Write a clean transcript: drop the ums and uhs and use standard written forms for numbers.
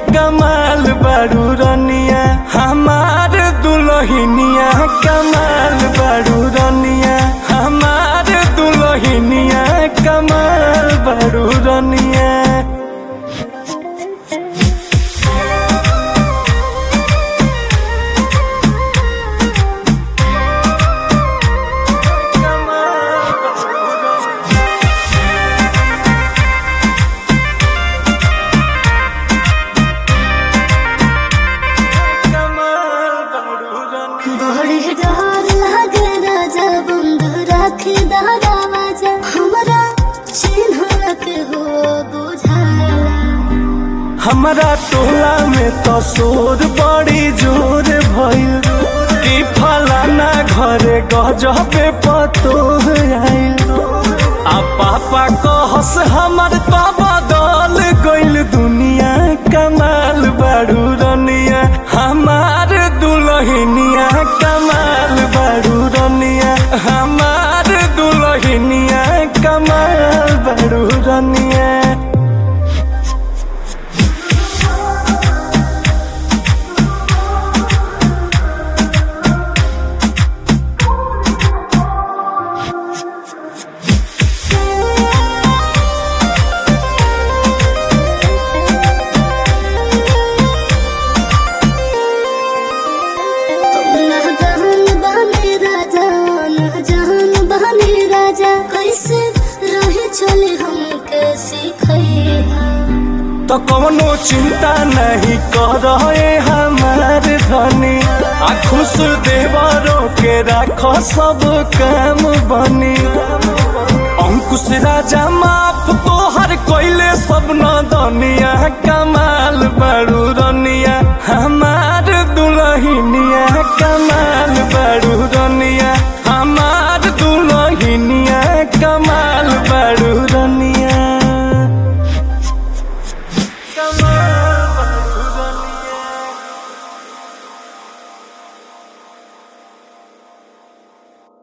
कमाल बारू रनिया हमार दुल्हनिया कमाल बारू रनिया हमार दुल्हनिया कमाल बारू रनिया। बड़े डर लागे राजा बंद राखी दरवाजा हमरा चिन्ह के हो बुझाला। हमारा टोला में तो शोर बड़ी जोर भइल कि फलाना घरे गजबे पतो आइल। आ पापा कहस हमर तो बदल गइल दुनिया कमाल बारू रनिया हमार दुल्हनिया कमाल बारू रनिया हमार दुल्हनिया कमाल बारू रनिया। कैसे रहे चले हमके सिखैया तो कौनो चिंता नहीं कर हमार धनी आ खुश देवरों के राखो सब काम बनी। अंकुश राजा माफ तो हर कोइले सब न दनिया कमाल बारू रनिया हमार दुल्हनिया कमाल बारू